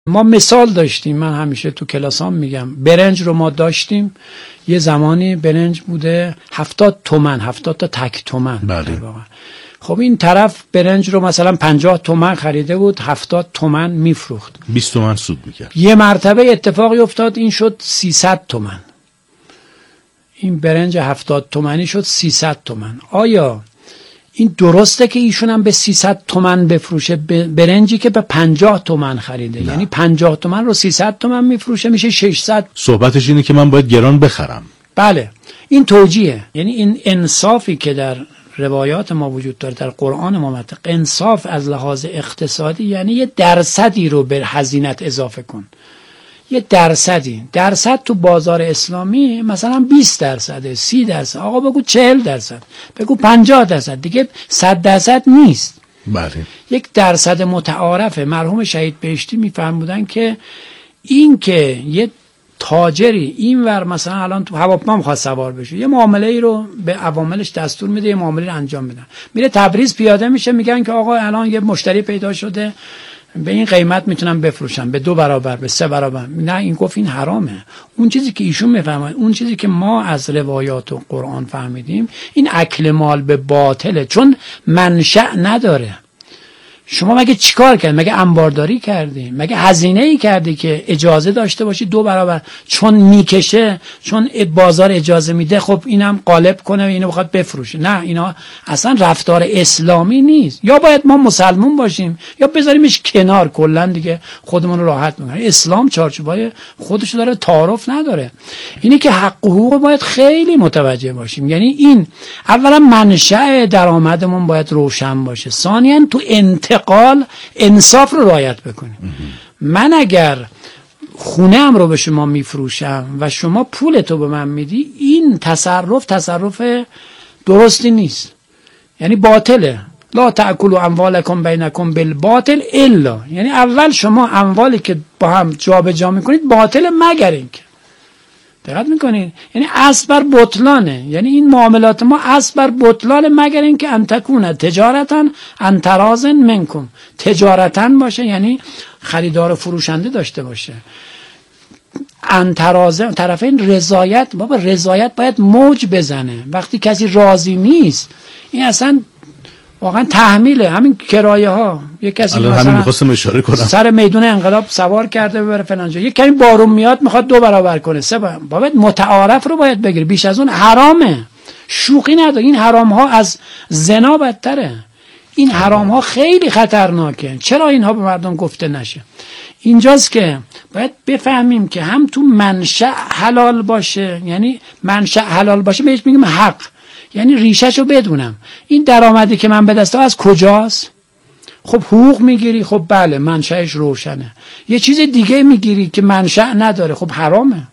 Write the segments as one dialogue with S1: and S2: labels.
S1: ما مثال داشتیم، من همیشه تو کلاسام میگم، برنج رو ما داشتیم یه زمانی برنج بوده 70 تومن، 70 تا تک تومن.
S2: بله.
S1: خب این طرف برنج رو مثلا 50 تومن خریده بود، 70 تومن میفروخت،
S2: 20 تومن سود میکرد.
S1: یه مرتبه اتفاقی افتاد این شد 300 تومن، این برنج 70 تومنی شد 300 تومن. آیا این درسته که ایشون هم به 300 تومن بفروشه برنجی که به 50 تومن خریده؟
S2: نه.
S1: یعنی 50 تومن رو 300 تومن میفروشه، میشه 600.
S2: صحبتش اینه که من باید گران بخرم.
S1: بله، این توجیه. یعنی این انصافی که در روایات ما وجود داره، در قرآن ما مطلق انصاف از لحاظ اقتصادی یعنی یه درصدی رو به هزینت اضافه کن، یه درصد تو بازار اسلامی مثلا 20%، 30%، آقا بگو 40%، بگو 50%، دیگه 100% نیست.
S2: بله.
S1: یک درصد متعارفه. مرحوم شهید بهشتی میفرمودن که این که یه تاجری اینور مثلا الان تو هواپیما میخواد سوار بشه، یه معامله ای رو به عواملش دستور میده، یه معامله رو انجام میدن، میره تبریز پیاده میشه، میگن که آقا الان یه مشتری پیدا شده به این قیمت میتونم بفروشم، به 2 برابر، به 3 برابر. نه، این گفت این حرامه. اون چیزی که ایشون میفهمه، اون چیزی که ما از روایات و قرآن فهمیدیم، این اکل مال به باطله، چون منشأ نداره. شما مگه چیکار کردی؟ مگه انبارداری کردی؟ مگه هزینه ای کردی که اجازه داشته باشی 2 برابر؟ چون میکشه، چون بازار اجازه میده، خب اینم قالب کنه و اینو بخواد بفروشه. نه، اینا اصلا رفتار اسلامی نیست. یا باید ما مسلمون باشیم یا بذاریمش کنار، کلا دیگه خودمون رو راحت میکنیم. اسلام چارچوبای خودشو داره، تعارف نداره. اینی که حق و حقوق باید خیلی متوجه باشیم. یعنی این اولا منشأ درآمدمون باید روشن باشه، ثانیاً تو انتقال انصاف رو رعایت بکنیم. من اگر خونه‌ام رو به شما میفروشم و شما پولتو به من میدی، این تصرف درستی نیست، یعنی باطله. لا تأکلوا اموالکم بینکم بالباطل الا، یعنی اول شما اموالی که با هم جابجا میکنید باطل، مگر اینکه دقت میکنید، یعنی اصل بر بطلانه. یعنی این معاملات ما اصل بر بطلانه، مگر اینکه ان تکون تجارتا ان تراض منکم، تجارتا باشه یعنی خریدار و فروشنده داشته باشه، ان تراض طرفین رضایت. بابا رضایت باید موج بزنه. وقتی کسی راضی نیست، این اصلا واقعا تحمیله. همین کرایه ها، یک کسی
S2: همین می‌خواستم اشاره کنم،
S1: سر میدون انقلاب سوار کرده ببره فلان جا، یک کمی بارون میاد میخواد 2 برابر کنه، 3 برابر. باید متعارف رو باید بگیری، بیش از اون حرامه، شوخی نداره. این حرام ها از زنا بدتره، این حرام ها خیلی خطرناکه. چرا اینها به مردم گفته نشه؟ اینجاست که باید بفهمیم که هم تو منشأ حلال باشه، یعنی منشأ حلال باشه بهش میگیم حق، یعنی ریشه‌شو بدونم. این درآمدی که من به دست آوردم از کجاست؟ خب حقوق میگیری، خب بله منشأش روشنه. یه چیز دیگه میگیری که منشأ نداره، خب حرامه.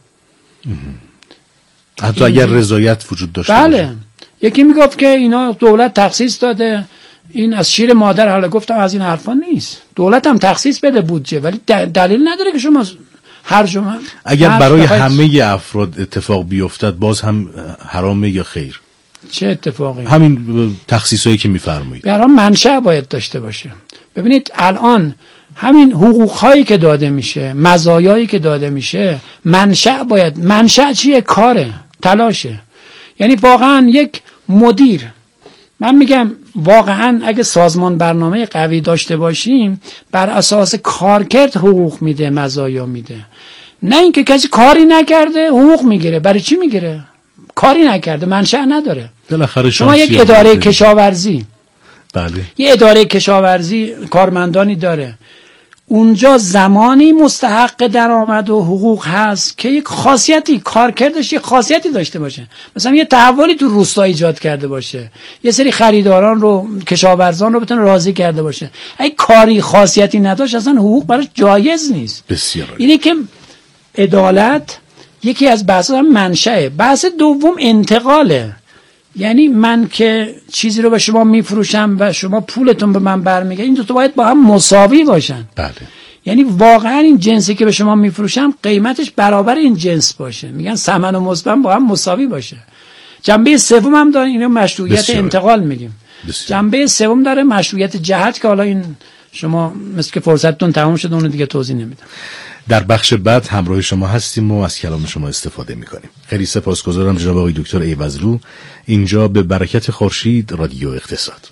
S2: حتی اگر رضایت وجود داشته
S1: بله
S2: باشه.
S1: یکی میگفت که اینا دولت تخصیص داده، این از شیر مادر. حالا گفتم از این حرفا نیست، دولت هم تخصیص بده بودجه، ولی دلیل نداره که شما هر جمعه
S2: اگر برای همه افراد اتفاق بیفتد باز هم حرامه یا خیر؟
S1: چه اتفاقی؟
S2: همین تخصیصایی که میفرمایید.
S1: برای منشأ باید داشته باشه. ببینید الان همین حقوق‌هایی که داده میشه، مزایایی که داده میشه، منشأ چیه؟ کاره، تلاشه. یعنی واقعا یک مدیر، من میگم واقعا اگه سازمان برنامه قوی داشته باشیم، بر اساس کارکرد حقوق میده، مزایا میده، نه اینکه کسی کاری نکرده حقوق میگیره. برای چی میگیره؟ کاری نکرده، منشأ نداره.
S2: بالاخره
S1: شما یک اداره کشاورزی،
S2: بله،
S1: یه اداره کشاورزی کارمندانی داره، اونجا زمانی مستحق درآمد و حقوق هست که یک خاصیتی، کارکردش یک خاصیتی داشته باشه. مثلا یه تحولی تو روستا ایجاد کرده باشه، یه سری خریداران رو، کشاورزان رو بتونه راضی کرده باشه. اگه کاری خاصیتی نداشت اصلا حقوق براش جایز نیست.
S2: بسیار
S1: اینه که عدالت یکی از بحث‌ها منشأه. بحث دوم انتقاله. یعنی من که چیزی رو به شما میفروشم و شما پولتون به من برمیگرده، این دو تا باید با هم مساوی باشن.
S2: بله.
S1: یعنی واقعا این جنسی که به شما میفروشم قیمتش برابر این جنس باشه. میگن ثمن و مزمن با هم مساوی باشه. جنبه سوم هم داره، اینو مشروعیت انتقال میگیم. جنبه سوم داره مشروعیت جهت که حالا این شما مثل که فرصتتون تمام شده اونو دیگه توضیح نمیدم.
S2: در بخش بعد همراه شما هستیم و از کلام شما استفاده میکنیم. خیلی سپاسگزارم جناب آقای دکتر ایوزلو، اینجا به برکت خورشید رادیو اقتصاد.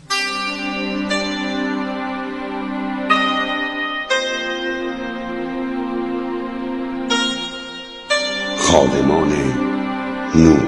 S3: خادمان نور.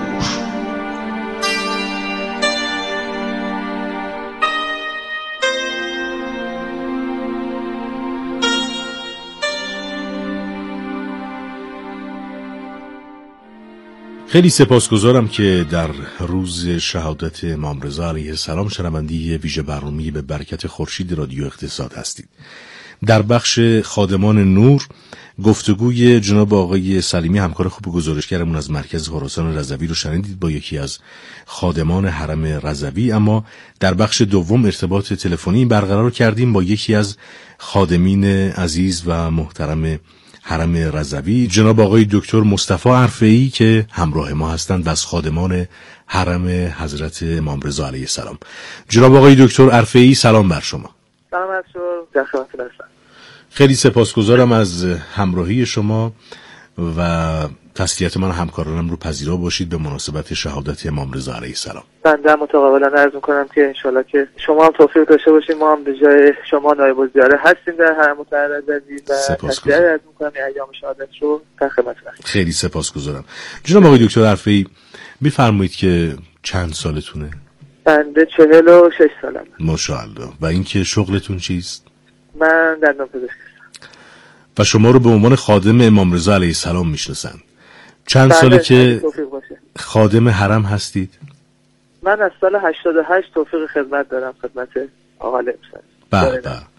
S2: خیلی سپاسگزارم که در روز شهادت امام رضا علیه السلام شنونده ویژه برنامه‌ای به برکت خورشید رادیو اقتصاد هستید. در بخش خادمان نور گفتگوی جناب آقای سلیمی همکار خوب گزارشگرمون از مرکز خراسان رضوی رو شنیدید با یکی از خادمان حرم رضوی، اما در بخش دوم ارتباط تلفنی برقرار کردیم با یکی از خادمین عزیز و محترم حرم رضوی، جناب آقای دکتر مصطفی عرفه‌ای که همراه ما هستند و از خادمان حرم حضرت امام رضا علیه السلام. جناب آقای دکتر عرفه‌ای سلام بر شما.
S4: سلام بر شما، در خدمتتون هستم.
S2: خیلی سپاسگزارم از همراهی شما و تسلیت من همکارانم رو پذیرا باشید به مناسبت شهادت امام رضا علیه السلام.
S4: بنده متقابلا عرض می‌کنم که انشالله که شما هم توفیق داشته باشید، ما هم به جای شما نایب الزیاره هستیم در حرم مطهر رضوی و تسلیت عرض می‌کنم ایام شهادت رو در خدمتتون هستم.
S2: خیلی سپاسگزارم. جناب آقای دکتر عرفه‌ای می‌فرمایید که چند سالتونه؟
S4: بنده 46 سالم.
S2: ماشاءالله. و اینکه شغلتون چیست؟
S4: من دندانپزشک هستم.
S2: و شما رو به عنوان خادم امام رضا علیه السلام میشناسن. چند ساله که خادم حرم هستید؟
S4: من از سال 88 توفیق خدمت دارم خدمت آقا
S2: بله.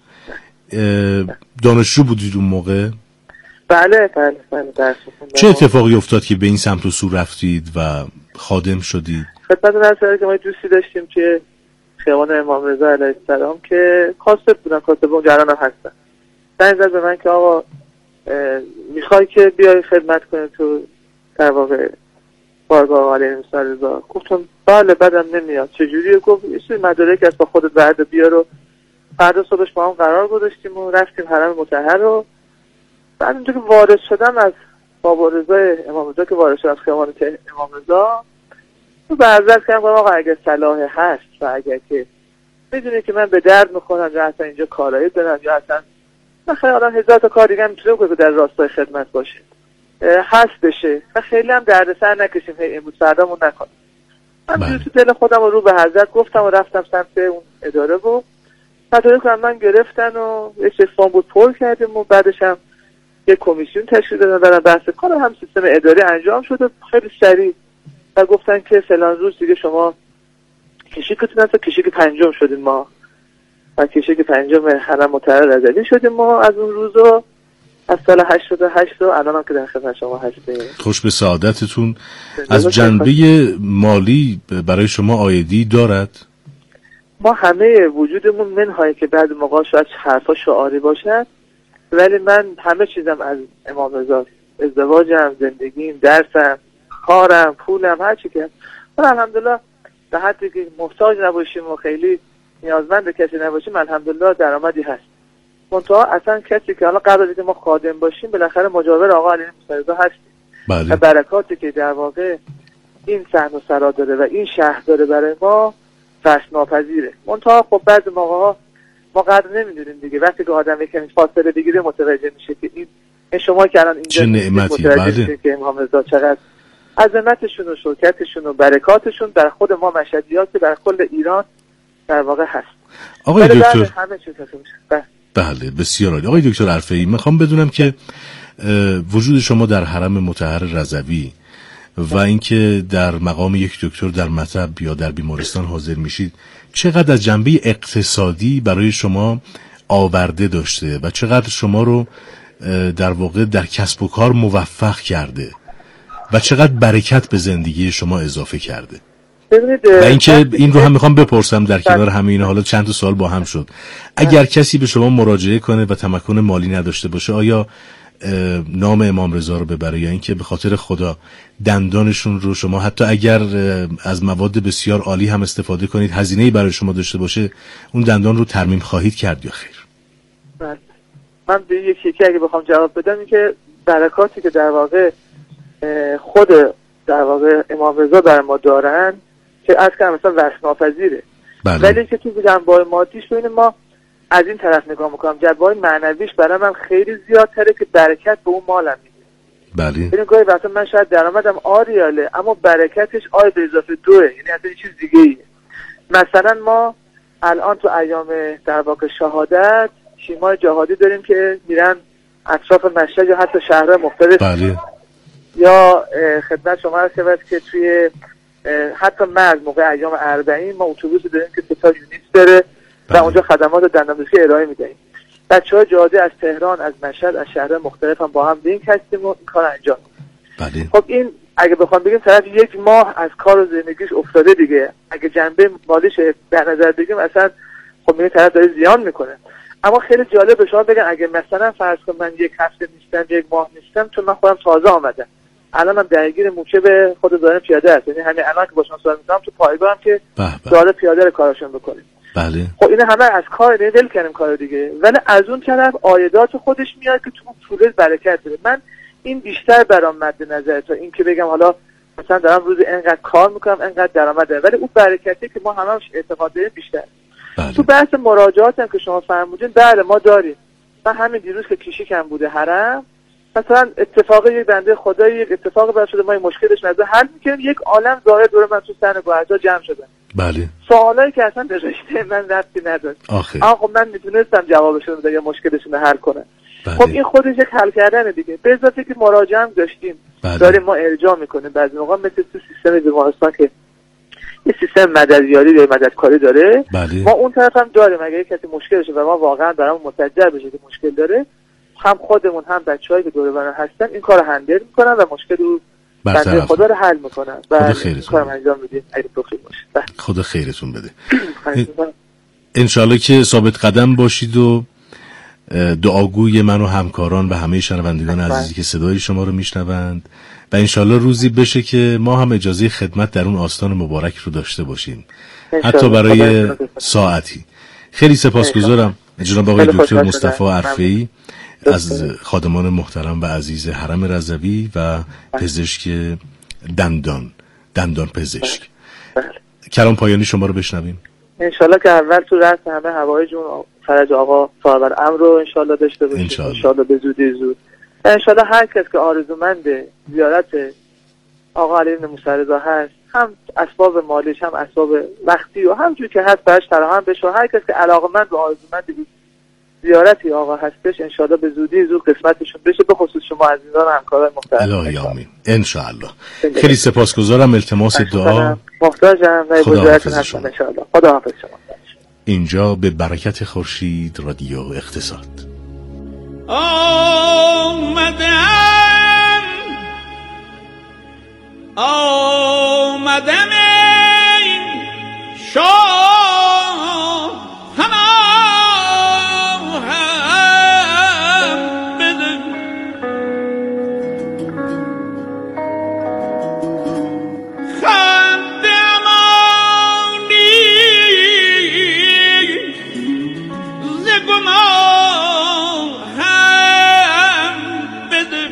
S2: دانشجو بودید اون موقع؟
S4: بله درس می‌خوندم.
S2: چه اتفاقی افتاد که به این سمت و سو رفتید و خادم شدید؟
S4: خدمتتون عرض کنم که ما دوستی داشتیم که خیابان امام رضا علیه السلام که کاسب بودن، کاسب اون جران هم هستن. زنگ زد به من که آقا میخوای که بیای خدمت کنی تو در واقع بارگاه آقا علیه السلام. گفتم بله بدم نمیاد. چجوریه؟ گفت یه سری مدارک از با خودت بعد بیار و فردا صبحش با هم قرار گذاشتیم و رفتیم حرم مطهر رو. بعد اونجا که وارد شدم از باب رضا امام رضا که وارد شدم از خیابان امام رضا تو برزد کردم آقا اگر صلاح هست و اگر که میدونی که من به درد میخورم یا اصلا اینجا کارایی دارم یا اصلا نخیر آدم هزار تا کار دیگه هم میتونه که در راستای خدمت باشه هست بشه و خیلی هم دردسر نکشیم امروز فردامون نکنیم. من تو دل خودم رو به حضرت گفتم و رفتم سمت اون اداره و مدارک کنم من گرفتن و یه فرم بود پر کردیم و بعدش هم یه کمیسیون تشکیل دادن برای بحث کار هم سیستم اداری انجام شده خیلی سریع و گفتن که فلان روز دیگه شما کشیکتون هست. کشیک پنجم شدیم ما و کشیک پنجم حرم مطهر رضوی شدیم ما از اون روزو از سال 88 و الان هم که در خدمت شما هستیم.
S2: خوش به سعادتتون. از جنبه مالی برای شما عایدی دارد؟
S4: ما همه وجودمون منهای که بعد موقع شاید حرفا شعاری باشد ولی من همه چیزم از امام رضا، ازدواجم، زندگیم، درسم، کارم، پولم، هر چی که من الحمدلله به حدی که محتاج نباشیم و خیلی نیازمند کسی نباشیم الحمدلله درآمدی هست. منتها اصلا کسی که حالا قبل از اینکه ما خادم باشیم بالاخره مجاور آقا علیه السلام هستیم.
S2: بله.
S4: و برکاتی که در واقع این صحن و سرا داره و این شهر داره برای ما فرش ناپذیره. منتها خب بعضی موقع‌ها ما قدر نمیدونیم دیگه. وقتی که آدم یکمی فاصله بگیره متوجه میشه که این شما که الان اینجا
S2: چه نعمتی. بله.
S4: که امام رضا چقدر عظمتشون و شوکتشون و برکاتشون در خود ما مشهدیات در کل ایران در واقع هست.
S2: آقای دکتر
S4: همه چیز هست.
S2: بله بسیار عالی. آقای دکتر عرفه‌ای میخوام بدونم که وجود شما در حرم مطهر رضوی و اینکه در مقام یک دکتر در مطب یا در بیمارستان حاضر میشید چقدر از جنبه اقتصادی برای شما آورده داشته و چقدر شما رو در واقع در کسب و کار موفق کرده و چقدر برکت به زندگی شما اضافه کرده؟ و اینکه این رو هم میخوام بپرسم در کنار همه اینا، حالا چند سال با هم شد، اگر کسی به شما مراجعه کنه و تمکن مالی نداشته باشه آیا نام امام رضا رو ببره، یا اینکه به خاطر خدا دندانشون رو شما حتی اگر از مواد بسیار عالی هم استفاده کنید هزینه‌ای برای شما داشته باشه اون دندان رو ترمیم خواهید کرد یا خیر؟
S4: بله. من به یکی اگه بخوام جواب بدم این که برکاتی که در واقع خود در واقع امام رضا بر ما دارن که از که مثلا وصف ناپذیره، ولی که تو جنبه‌های مادیش ببینیم ما از این طرف نگاه میکنم، جنبه‌های معنویش برای من خیلی زیادتره که برکت به اون مالم میده.
S2: بله.
S4: ببین گاهی وقتا من شاید درآمدم آریاله اما برکتش آی به اضافه دوه، یعنی اصلا یه چیز دیگه ایه. مثلا ما الان تو ایام در واقع شهادت تیم‌های جهادی داریم که میرن اطراف مشهد یا حتی شهرهای مختلف.
S2: بله.
S4: یا خدمت شما هست که توی حتی مرز موقع ایام 40 ما اتوبوسی داریم که 3 تا یونیت داره و اونجا خدمات دندانپزشکی ارائه میدهیم. بچه‌های جهادی از تهران، از مشهد، از شهرهای مختلف هم با هم لینک هستیم و این کار انجام میدیم. خب این اگه بخوام بگیم طرف 1 ماه از کار و زندگیش افتاده دیگه، اگه جنبه مالیش در نظر بگیم اصلا خب میگه طرف داره زیان میکنه. اما خیلی جالب شما بگم اگه مثلا فرض کنم من 1 هفته نیستم، 1 ماه نیستم، چون من خودم تازه آمدم الان من درگیر موچه به خود دارم پیاده هست، یعنی همین الان که با شما صحبت می‌کنم تو پایگاهم که داره پیاده رو کارشون بکنیم.
S2: بله.
S4: خب این همه از کار ول کردیم کار دیگه، ولی از اون طرف عایدات خودش میاد که تو پول برکت بده. من این بیشتر برام مد نظر تا این که بگم حالا مثلا دارم روز اینقدر کار میکنم اینقدر درآمد دارم، ولی اون برکتی که ما همش اعتقاد داریم بیشتر.
S2: بله.
S4: تو بحث مراجعات هم که شما فرمودین بله ما داریم. من همین دیروز که کشیکم بوده حرم مثلا اتفاقی یک بنده خدایی یک اتفاقی براش شده، ما این مشکلش نظر حل می‌کنیم، یک عالم ظاهر دور من تو سن گوهرجا جمع شدن.
S2: بله.
S4: سوالایی که اصلا به رشته من ربطی نداشت. اما خب من میتونستم جوابشون بدم یا مشکلشون رو حل کنم.
S2: بله.
S4: خب این خودش یک حل کردن دیگه. به اضافه که مراجعه هم داشتیم.
S2: بله.
S4: داریم ما ارجاع میکنیم بعضی موقع مثل تو سیستم بیمارستان که یه سیستم مددیاری یا مددکاری داره.
S2: بله.
S4: ما اون طرف هم داریم اگه کسی مشکلشه و ما واقعا برامون متوجه بشه که مشکل داره، هم خودمون هم بچه‌هایی که دور و بر هستن این کارو هندل میکنن و مشکل رو بنده خدا رو حل میکنن و کارم انجام میدیم اگه توفیق باشه.
S2: خدا خیرتون بده. انشالله که ثابت قدم باشید و دعاگوی من و همکاران و همه شنوندگان عزیزی که صدای شما رو میشنوند و انشالله روزی بشه که ما هم اجازه خدمت در اون آستان مبارک رو داشته باشیم، حتی برای ساعتی. خیلی سپاسگزارم جناب آقای دکتر مصطفی عرفی از خادمان محترم و عزیز حرم رضوی و پزشک دندان پزشک. کلام پایانی شما رو بشنویم.
S4: انشالله که اول تو رأس همه هوای جون فرج آقا صاحب الامر رو انشالله داشته باشیم، انشالله به زودی زود. انشالله هر کس که آرزومند زیارت آقا علی بن موسی رضا هست، هم اسباب مالیش هم اسباب وقتی و همجور که هست برش فراهم بشه. هر کس که علاقه‌مند و آرزومند زیارتی آقا هستش انشالله به زودی زود قسمتشون بشه، به خصوص شما عزیزان و همکاران محترم.
S2: الهی آمین انشالله. خیلی سپاسگزارم. التماس دعا
S4: محتاجم و بزرگتون هستم انشالله. خدا حافظ شما.
S2: اینجا به برکت خورشید رادیو اقتصاد.
S5: آمدم شاه هم بده خند امانی ز گمان هم بده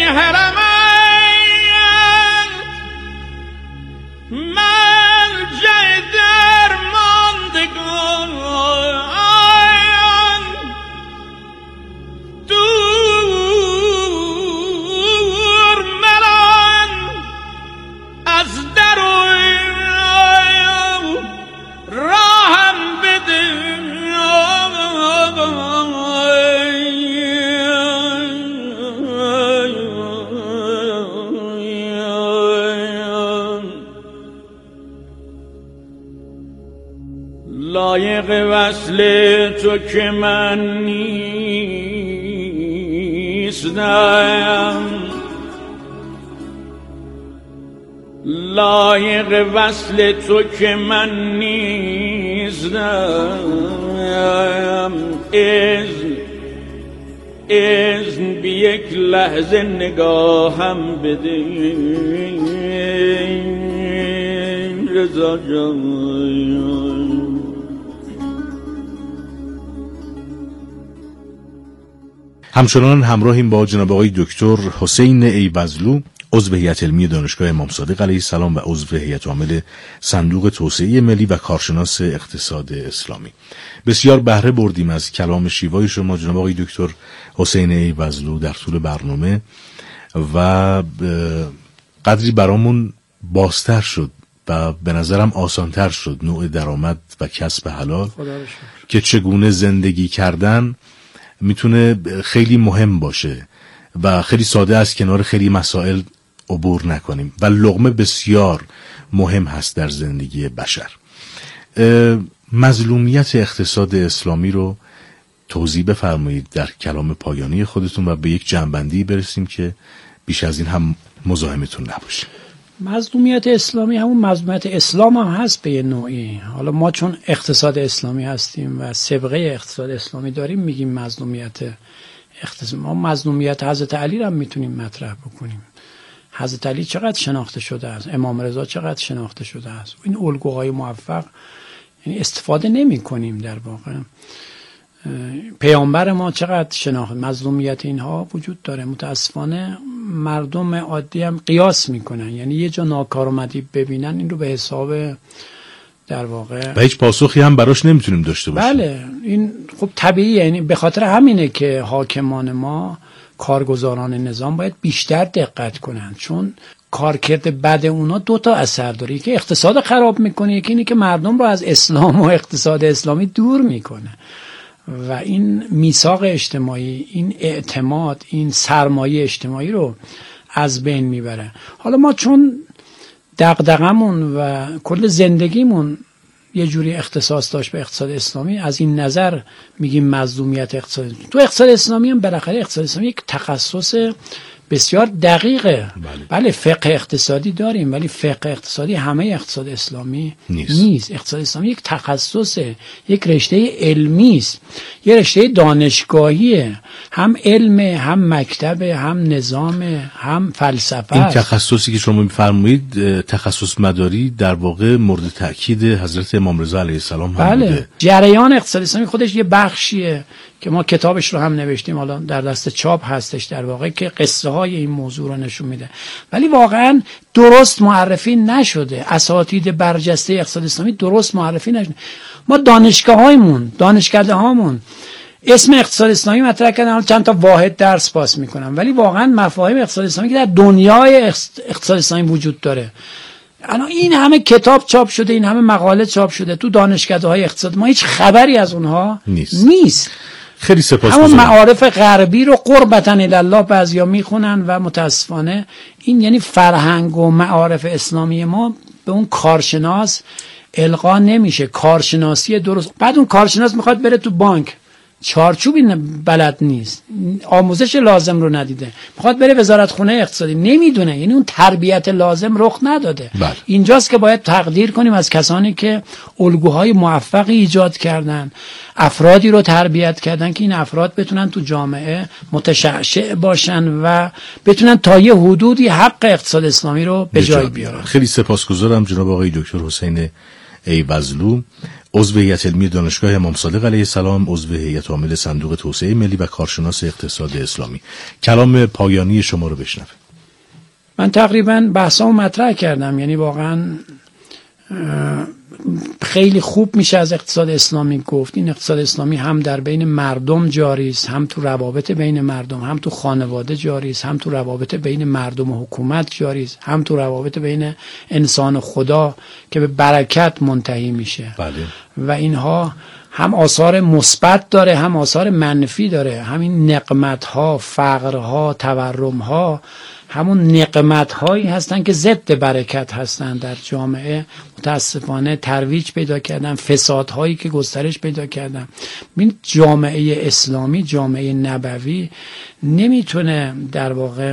S5: لایق وصل تو که من نیستم، لایق وصل تو که من نیستم. اذن بی یک لحظه نگاهم بده رضا جان.
S2: همچنان همراهیم با جناب آقای دکتر حسین ایوزلو، عضو هیئت علمی دانشگاه امام صادق علیه السلام و عضو هیئت عامل صندوق توسعه ملی و کارشناس اقتصاد اسلامی. بسیار بهره بردیم از کلام شیوای شما جناب آقای دکتر حسین ایوزلو در طول برنامه و قدری برامون بازتر شد و به نظرم آسانتر شد نوع درآمد و کسب حلال که چگونه زندگی کردن میتونه خیلی مهم باشه و خیلی ساده از کنار خیلی مسائل عبور نکنیم و لقمه بسیار مهم هست در زندگی بشر. مظلومیت اقتصاد اسلامی رو توضیح بفرمایید در کلام پایانی خودتون و به یک جنبندی برسیم که بیش از این هم مزاحمتون نباشه.
S1: مظلومیت اسلامی همون مظلومیت اسلام هم هست به یه نوعی. حالا ما چون اقتصاد اسلامی هستیم و سابقه اقتصاد اسلامی داریم میگیم مظلومیت اقتصاد. ما مظلومیت حضرت علی رو هم میتونیم مطرح بکنیم. حضرت علی چقدر شناخته شده است، امام رضا چقدر شناخته شده است. این الگوهای موفق یعنی استفاده نمی کنیم در واقع. پیامبر ما چقدر شناخت مظلومیت اینها وجود داره. متاسفانه مردم عادی هم قیاس میکنن، یعنی یه جا ناکارآمدی ببینن این رو به حساب در واقع
S2: و هیچ پاسخی هم براش نمیتونیم داشته باشیم.
S1: بله این خب طبیعیه. یعنی به خاطر همینه که حاکمان ما، کارگزاران نظام باید بیشتر دقت کنن، چون کارکرد بد اونا دو تا اثر داره. یکی اقتصاد خراب میکنه، یکی اینه که مردم رو از اسلام و اقتصاد اسلامی دور میکنه و این میثاق اجتماعی، این اعتماد، این سرمایه اجتماعی رو از بین میبره. حالا ما چون دغدغمون و کل زندگیمون یه جوری اختصاص داشت به اقتصاد اسلامی، از این نظر میگیم مظلومیت اقتصاد. تو اقتصاد اسلامی هم بالاخره اقتصاد اسلامی یک تخصص بسیار دقیقه. بله فقه اقتصادی داریم ولی فقه اقتصادی همه اقتصاد اسلامی نیست. اقتصاد اسلامی یک تخصصه، یک رشته علمی است، یه رشته دانشگاهیه، هم علم، هم مکتب، هم نظام، هم فلسفه.
S2: این تخصصی که شما میفرمایید تخصص مداری در واقع مورد تأکید حضرت امام رضا علیه السلام هم بوده.
S1: جریان اقتصاد اسلامی خودش یه بخشیه که ما کتابش رو هم نوشتیم، حالا در دست چاپ هستش در واقع، که قصه های این موضوع رو نشون میده، ولی واقعا درست معرفی نشده. اساتید برجسته اقتصاد اسلامی درست معرفی نشده. ما دانشکده هامون اسم اقتصاد اسلامی مطرح کردن، چند تا واحد درس پاس میکنن، ولی واقعا مفاهیم اقتصاد اسلامی که در دنیای اقتصاد اسلامی وجود داره، الان این همه کتاب چاپ شده، این همه مقاله چاپ شده تو دانشکده های اقتصاد، ما هیچ خبری از اونها نیست.
S2: خیلی سپاسگزارم.
S1: همون معارف غربی رو قربتاً الله بعضیا میخونن و متاسفانه این یعنی فرهنگ و معارف اسلامی ما به اون کارشناس القا نمیشه. کارشناسی درست. بعد اون کارشناس میخواد بره تو بانک، چارچوبی بلد نیست، آموزش لازم رو ندیده، میخواد بره وزارت خونه اقتصادی، نمیدونه، یعنی اون تربیت لازم رخ نداده. اینجاست که باید تقدیر کنیم از کسانی که الگوهای موفقی ایجاد کردن، افرادی رو تربیت کردن که این افراد بتونن تو جامعه متشعشع باشن و بتونن تا یه حدودی حق اقتصاد اسلامی رو به جای بیارن.
S2: خیلی سپاسگزارم جناب آقای دکتر حسین ایوزلو، عضو هیئت علمی دانشگاه امام صادق علیه السلام، عضو هیئت عامل صندوق توسعه ملی و کارشناس اقتصاد اسلامی. کلام پایانی شما رو بشنویم.
S1: من تقریبا بحثامو مطرح کردم، یعنی واقعا خیلی خوب میشه از اقتصاد اسلامی گفت. این اقتصاد اسلامی هم در بین مردم جاری است، هم تو روابط بین مردم، هم تو خانواده جاری است، هم تو روابط بین مردم و حکومت جاری است، هم تو روابط بین انسان و خدا که به برکت منتهی میشه.
S2: بله.
S1: و اینها هم آثار مثبت داره هم آثار منفی داره. همین نقمت‌ها، فقرها، تورم‌ها همون نقمت‌هایی هستن که ضد برکت هستن در جامعه. متاسفانه ترویج پیدا کردن، فسادهایی که گسترش پیدا کردن. این جامعه اسلامی، جامعه نبوی نمیتونه در واقع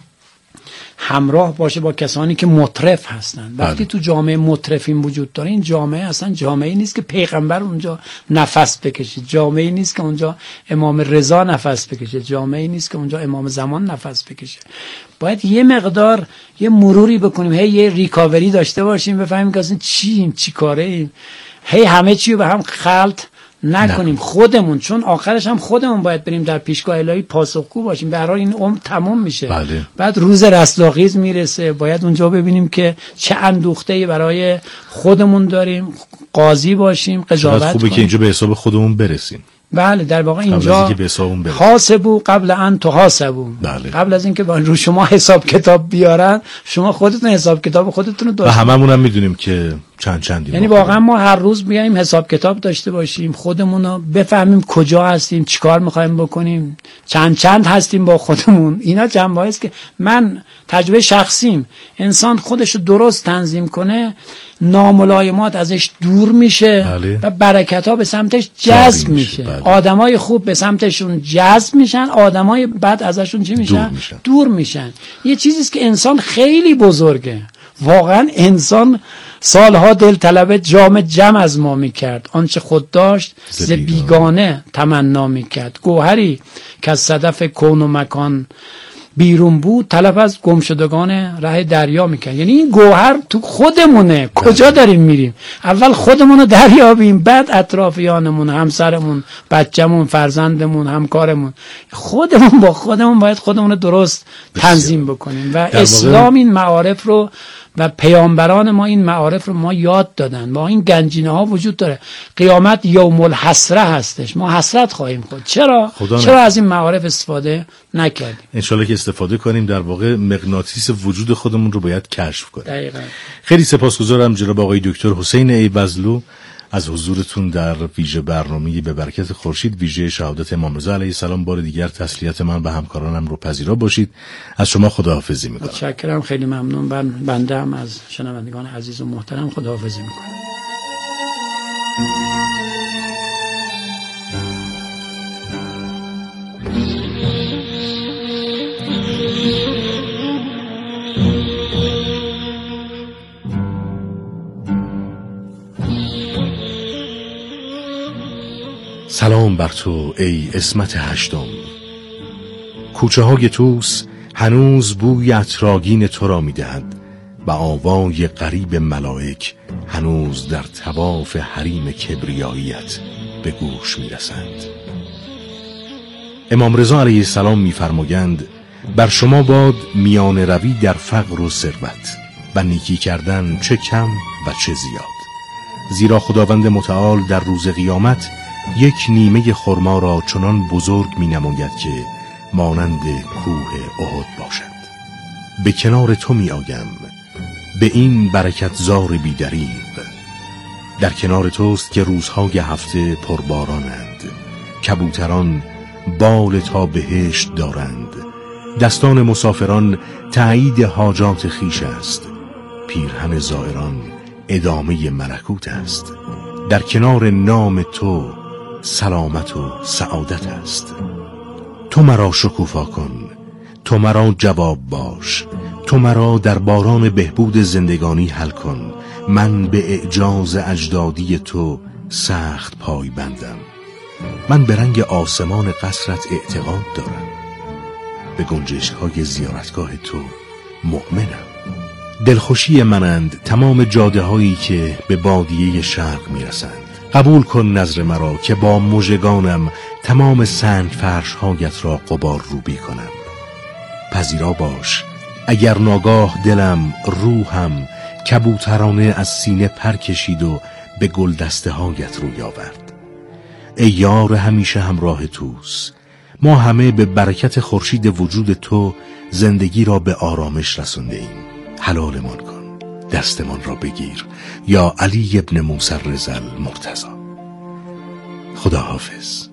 S1: همراه باشه با کسانی که مترف هستن. وقتی تو جامعه مترفین وجود داره، این جامعه اصلا جامعه نیست که پیغمبر اونجا نفس بکشه، جامعه نیست که اونجا امام رضا نفس بکشه، جامعه نیست که اونجا امام زمان نفس بکشه. باید یه مقدار یه مروری بکنیم، یه ریکاوری داشته باشیم، بفهمیم که اصلا چیم، چی کاره ایم، همه چی رو به هم خلط نکنیم. خودمون، چون آخرش هم خودمون باید بریم در پیشگاه الهی پاسخگو باشیم. به هر حال این عمر تمام میشه.
S2: بله.
S1: بعد روز رستاخیز میرسه، باید اونجا ببینیم که چه اندوخته‌ای برای خودمون داریم، قاضی باشیم، قضاوت کنیم.
S2: خوبه که اینجا به حساب خودمون برسیم.
S1: بله، در واقع اینجا حاسبو قبل ان تحاسبو.
S2: بله.
S1: قبل از اینکه رو شما حساب کتاب بیارن، شما خودتون حساب کتاب خودتون رو داشته.
S2: و هممون هم میدونیم که چندیم.
S1: یعنی واقعا ما هر روز بیایم حساب کتاب داشته باشیم، خودمون رو بفهمیم کجا هستیم، چیکار میخوایم بکنیم، چند هستیم با خودمون. اینا جنبه‌ای است که من تجربه شخصیم. انسان خودش رو درست تنظیم کنه، ناملایمات ازش دور میشه.
S2: بله.
S1: و برکت‌ها به سمتش جذب میشه.
S2: بله.
S1: آدمای خوب به سمتشون جذب میشن، آدمای بد ازشون چی میشن؟ دور میشن. یه چیزی است که انسان خیلی بزرگه. واقعا انسان سالها دلطلب جام از ما میکرد، آنچه خود داشت ز بیگانه تمنا میکرد. گوهری که از صدف کون و مکان بیرون بود، طلب از گمشدگان ره دریا میکرد. یعنی این گوهر تو خودمونه. کجا داریم میریم؟ اول خودمون رو دریابیم، بعد اطرافیانمون، همسرمون، بچه‌مون، فرزندمون، همکارمون. خودمون با خودمون باید خودمون رو درست تنظیم بکنیم. و اسلام این معارف رو و پیامبران ما این معارف رو ما یاد دادن. با این گنجینه ها وجود داره. قیامت یوم الحسره هستش، ما حسرت خواهیم خورد. چرا از این معارف استفاده نکردیم؟
S2: انشالله که استفاده کنیم. در واقع مغناطیس وجود خودمون رو باید کشف کنیم.
S1: دقیقاً.
S2: خیلی سپاسگزارم جناب آقای دکتر حسین ایبزلو از حضورتون در ویژه برنامه به برکت خورشید، ویژه شهادت امام رضا علیه السلام. بار دیگر تسلیت من و همکارانم رو پذیرا باشید. از شما خداحافظی میکنم.
S1: متشکرم، خیلی ممنون. بنده هم از شنوندگان عزیز و محترم خداحافظی میکنم.
S2: سلام بر تو ای اسمت هشتم. کوچه های توس هنوز بوی عطرآگین تو را میدهد و آوای غریب ملائک هنوز در طواف حریم کبریاییت به گوش میرسند. امام رضا علیه السلام میفرمایند بر شما باد میان روی در فقر و ثروت و نیکی کردن چه کم و چه زیاد، زیرا خداوند متعال در روز قیامت یک نیمه خرما را چنان بزرگ می نماید که مانند کوه احد باشد. به کنار تو می آیم به این برکت زار بیدریق. در کنار توست که روزهای هفته پربارانند، کبوتران بال تا بهشت دارند، دستان مسافران تایید حاجات خیش است، پیرهن زائران ادامه ملکوت است. در کنار نام تو سلامت و سعادت است. تو مرا شکوفا کن، تو مرا جواب باش، تو مرا در باران بهبود زندگانی حل کن. من به اعجاز اجدادی تو سخت پای بندم. من به رنگ آسمان قصرت اعتقاد دارم، به گنجشک‌های زیارتگاه تو مؤمنم. دلخوشی منند تمام جاده هایی که به بادیه شرق میرسند. قبول کن نظر مرا که با مژگانم تمام سنگ فرش هایت را غبار روبی کنم. پذیرا باش اگر ناگاه دلم روحم کبوترانه از سینه پر کشید و به گل دسته هایت روی آورد. ای یار همیشه همراه توست، ما همه به برکت خورشید وجود تو زندگی را به آرامش رسانده ایم. حلالمان کن، دستمان را بگیر یا علی ابن موسی رضا المرتضی. خدا حافظ.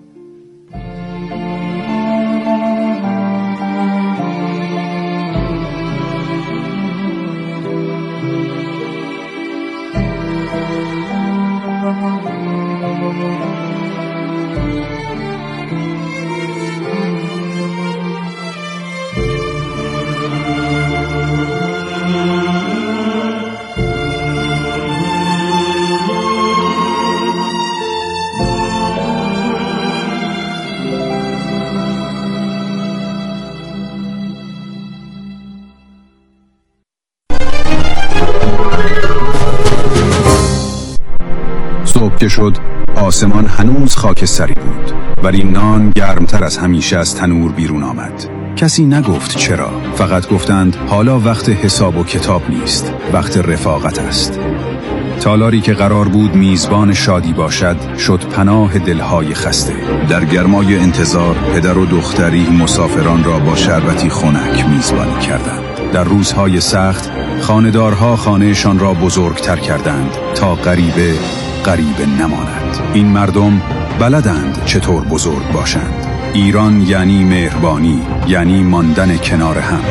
S6: صبح که شد آسمان هنوز خاکستری بود، ولی نان گرمتر از همیشه از تنور بیرون آمد. کسی نگفت چرا، فقط گفتند حالا وقت حساب و کتاب نیست، وقت رفاقت است. تالاری که قرار بود میزبان شادی باشد شد پناه دلهای خسته. در گرمای انتظار پدر و دختری مسافران را با شربتی خنک میزبانی کردند. در روزهای سخت خانه‌دارها خانهشان را بزرگتر کردند تا غریبه نماند. این مردم بلدند چطور بزرگ باشند. ایران یعنی مهربانی، یعنی ماندن کنار هم.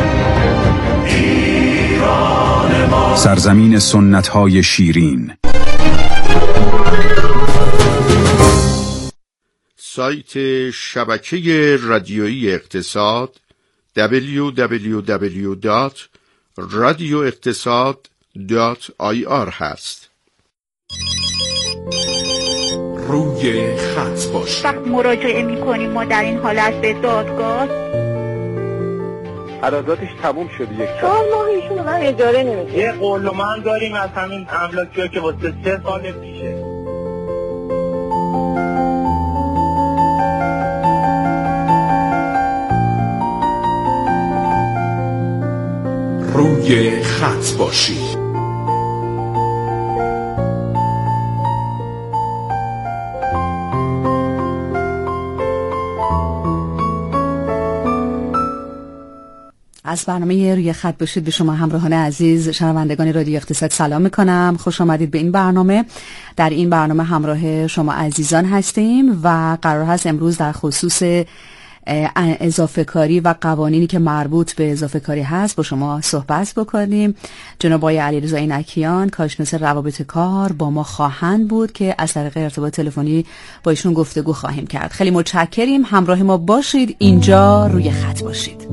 S6: سرزمین سنت‌های شیرین.
S7: سایت شبکه رادیویی اقتصاد www.radioeqtasad.ir هست.
S8: روی خط باش.
S9: وقت مراجعه میکنیم ما در این حالت به دادگاه،
S10: قراردادش تموم شده، یک
S9: 4 ماه ایشون من اجاره نمیده.
S10: یه قولمان داریم از همین املاکی‌ها که واسه 3 سال پیشه.
S8: روی خط باشید.
S11: از برنامه روی خط باشید به شما همراهان عزیز شنوندگان رادیو اقتصاد سلام میکنم. خوش آمدید به این برنامه. در این برنامه همراه شما عزیزان هستیم و قرار هست امروز در خصوص اضافه کاری و قوانینی که مربوط به اضافه کاری هست با شما صحبت بکنیم. جناب آقای علیرضا عینکیان کارشناس روابط کار با ما خواهند بود که از طریق ارتباط تلفنی با ایشون گفتگو خواهیم کرد. خیلی متشکریم، همراه ما باشید. اینجا روی خط باشید.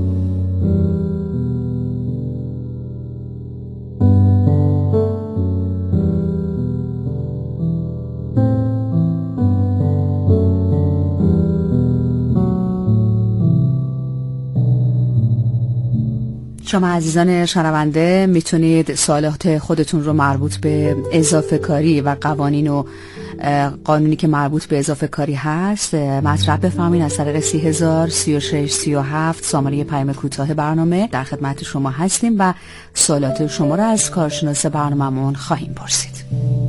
S11: شما عزیزان شنونده میتونید سوالات خودتون رو مربوط به اضافه کاری و قوانین و قانونی که مربوط به اضافه کاری هست مطرح بفرمایید از طریق 303637 سامانه پیام کوتاه برنامه. در خدمت شما هستیم و سوالات شما رو از کارشناس برنامه‌مون خواهیم پرسید.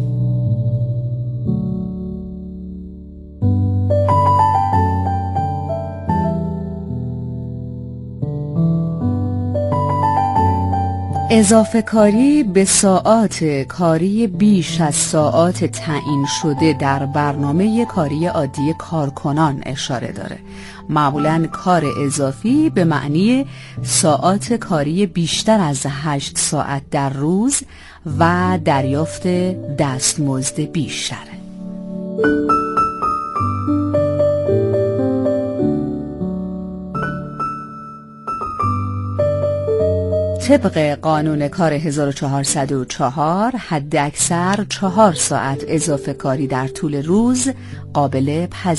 S11: اضافه کاری به ساعات کاری بیش از ساعات تعیین شده در برنامه کاری عادی کارکنان اشاره داره. معمولاً کار اضافی به معنی ساعات کاری بیشتر از 8 ساعت در روز و دریافت دستمزد بیشتره. طبق قانون کار 1404 حد اکثر 4 ساعت اضافه کاری در طول روز قابل پذیرش